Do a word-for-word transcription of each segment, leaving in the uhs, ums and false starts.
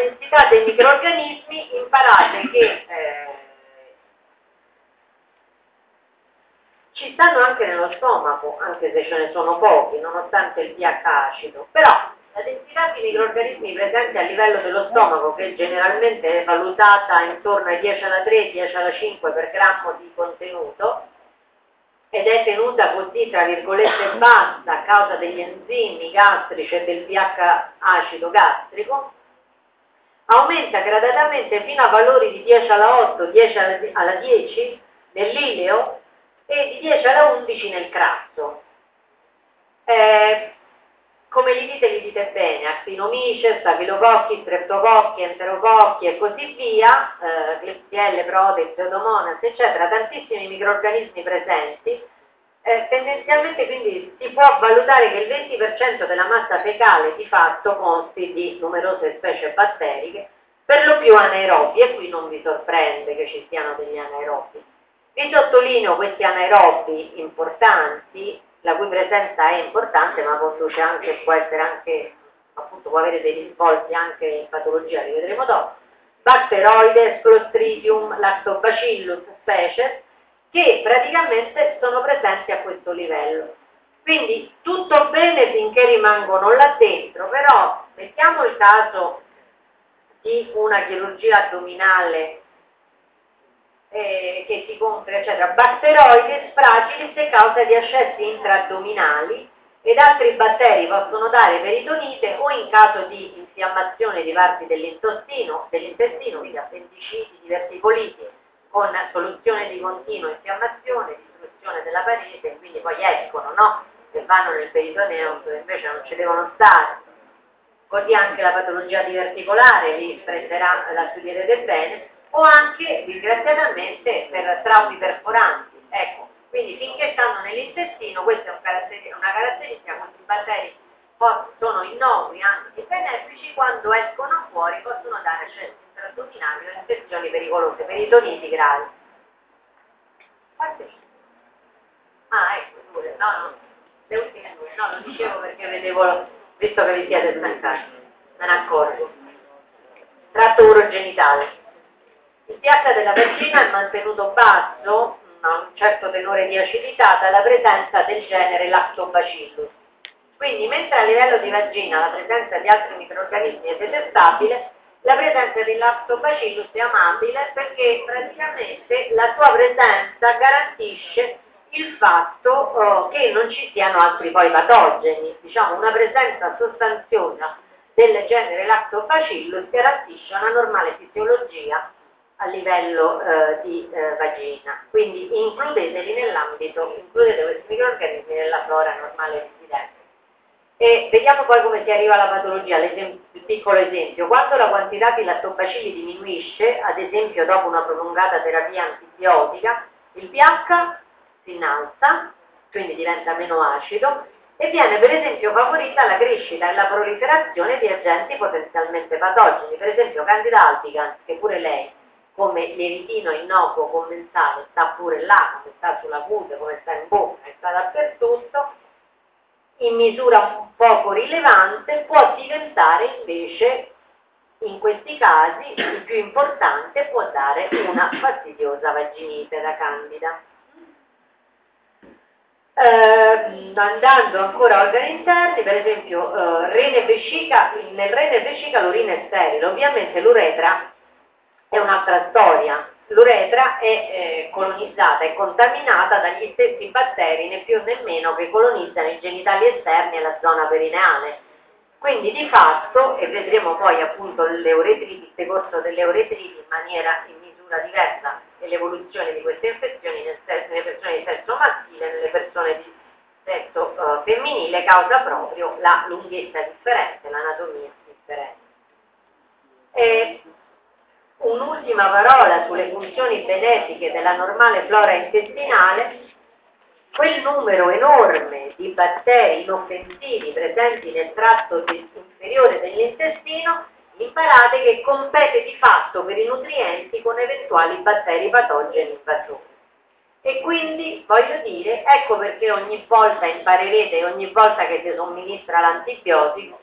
densità dei microrganismi, imparate che eh, ci stanno anche nello stomaco, anche se ce ne sono pochi, nonostante il pH acido, però la densità di microrganismi presenti a livello dello stomaco, che generalmente è valutata intorno ai dieci alla tre, dieci alla cinque per grammo di contenuto, ed è tenuta così, tra virgolette, bassa a causa degli enzimi gastrici e del pH acido gastrico, aumenta gradatamente fino a valori di dieci alla otto, dieci alla dieci nell'ileo e di dieci alla undici nel crasso. Eh, come li dite, li dite bene: actinomices, stafilococchi, streptococchi, enterococchi e così via, eh, Klebsiella, Protei, Pseudomonas, eccetera, tantissimi microrganismi presenti. Eh, tendenzialmente quindi si può valutare che il venti per cento della massa fecale di fatto consti di numerose specie batteriche, per lo più anaerobi, e qui non vi sorprende che ci siano degli anaerobi. Vi sottolineo questi anaerobi importanti, la cui presenza è importante, ma conduce anche, può essere anche, appunto, può avere dei risvolti anche in patologia, li vedremo dopo: Bacteroides, Clostridium, Lactobacillus species, che praticamente sono presenti a questo livello. Quindi tutto bene finché rimangono là dentro, però mettiamo il caso di una chirurgia addominale eh, che si compra, eccetera, Bacteroides fragilis è causa di ascessi intraaddominali, ed altri batteri possono dare peritonite, o in caso di infiammazione di parti dell'intestino, dell'intestino, quindi appendiciti, diverticoliti, con soluzione di continua infiammazione, distruzione della parete, quindi poi escono, no? E vanno nel peritoneo dove invece non ci devono stare. Così anche la patologia diverticolare, lì prenderà, la studierete bene, o anche, disgraziatamente, per traumi perforanti. Ecco, quindi finché stanno nell'intestino, questa è un caratteri- una caratteristica: questi batteri sono innocui, anzi benefici, quando escono fuori possono dare accessi intraaddominali o infezioni pericolose, peritoniti gravi. Ah, ecco, due, no, no, le ultime due, no, lo dicevo perché vedevo, visto che vi siete stancati, me ne accorgo. Tratto urogenitale. Il pH della vagina è mantenuto basso, a un certo tenore di acidità, dalla presenza del genere Lactobacillus. Quindi, mentre a livello di vagina la presenza di altri microrganismi è detestabile, la presenza di Lactobacillus è amabile, perché praticamente la sua presenza garantisce il fatto oh, che non ci siano altri poi patogeni. Diciamo, una presenza sostanziosa del genere Lactobacillus garantisce una normale fisiologia a livello eh, di eh, vagina. Quindi includeteli nell'ambito, includete questi microrganismi nella flora normale residente. E vediamo poi come si arriva alla patologia. Il piccolo esempio: quando la quantità di lattobacilli diminuisce, ad esempio dopo una prolungata terapia antibiotica, il pH si innalza, quindi diventa meno acido, e viene per esempio favorita la crescita e la proliferazione di agenti potenzialmente patogeni, per esempio Candida albicans, che pure lei, come lievitino innocuo commensale, sta pure là, come sta sulla cute, come sta in bocca, e sta dappertutto, in misura un poco rilevante può diventare invece, in questi casi, il più importante, può dare una fastidiosa vaginite da candida. Eh, andando ancora a organi interni, per esempio eh, rene e vescica, nel rene e vescica l'urina è sterile, ovviamente l'uretra è un'altra storia. L'uretra è eh, colonizzata e contaminata dagli stessi batteri, né più né meno, che colonizzano i genitali esterni e la zona perineale. Quindi di fatto, e vedremo poi appunto l'euretrite, il decorso delle uretriti in maniera, in misura diversa, e l'evoluzione di queste infezioni nel sesso, nelle persone di sesso maschile, nelle persone di sesso uh, femminile, causa proprio la lunghezza differente, l'anatomia differente. E un'ultima parola sulle funzioni benefiche della normale flora intestinale: quel numero enorme di batteri inoffensivi presenti nel tratto inferiore dell'intestino, imparate che compete di fatto per i nutrienti con eventuali batteri patogeni invasori. E quindi, voglio dire, ecco perché ogni volta imparerete, ogni volta che si somministra l'antibiotico,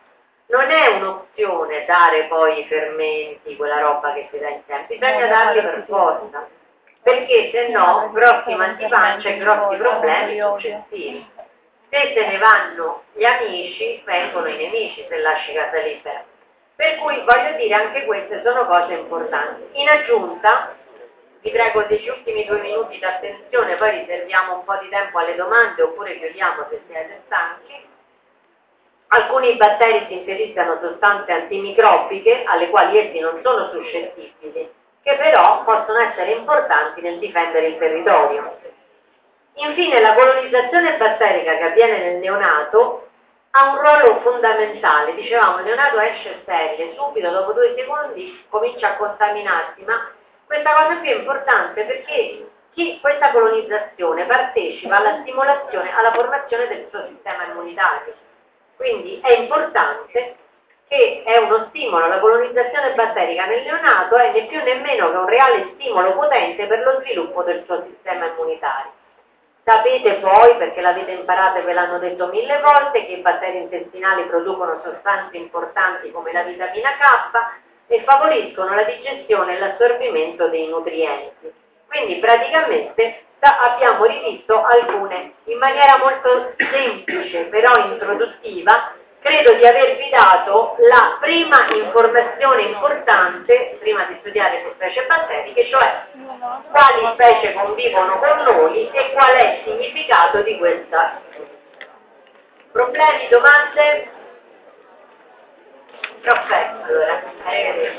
non è un'opzione dare poi i fermenti, quella roba che si dà insieme, bisogna darli per forza, perché se no grossi mal di pancia e grossi problemi successivi. Se se ne vanno gli amici, vengono i nemici se lasci casa libera. Per cui voglio dire, anche queste sono cose importanti. In aggiunta, vi prego degli ultimi due minuti d'attenzione, poi riserviamo un po' di tempo alle domande oppure chiudiamo se siete stanchi. Alcuni batteri sintetizzano sostanze antimicrobiche alle quali essi non sono suscettibili, che però possono essere importanti nel difendere il territorio. Infine, la colonizzazione batterica che avviene nel neonato ha un ruolo fondamentale. Dicevamo, il neonato esce sterile, subito dopo due secondi comincia a contaminarsi, ma questa cosa qui è importante perché chi questa colonizzazione partecipa alla stimolazione, alla formazione del suo sistema immunitario. Quindi è importante che è uno stimolo, la colonizzazione batterica nel neonato è né più né meno che un reale stimolo potente per lo sviluppo del suo sistema immunitario. Sapete poi, perché l'avete imparato e ve l'hanno detto mille volte, che i batteri intestinali producono sostanze importanti come la vitamina K e favoriscono la digestione e l'assorbimento dei nutrienti. Quindi praticamente abbiamo rivisto alcune, in maniera molto semplice però introduttiva, credo di avervi dato la prima informazione importante prima di studiare le specie batteriche, cioè quali specie convivono con noi e qual è il significato di questa. Problemi, domande? Perfetto, allora, arrivederci.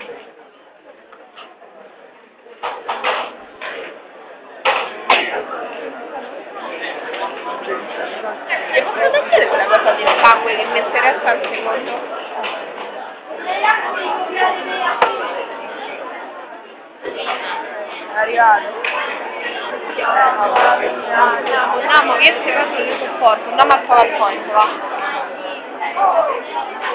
E come vedere quella cosa di sangue che metteresti al secondo? È arrivato. Andiamo, io ti faccio il supporto, andiamo al PowerPoint, va.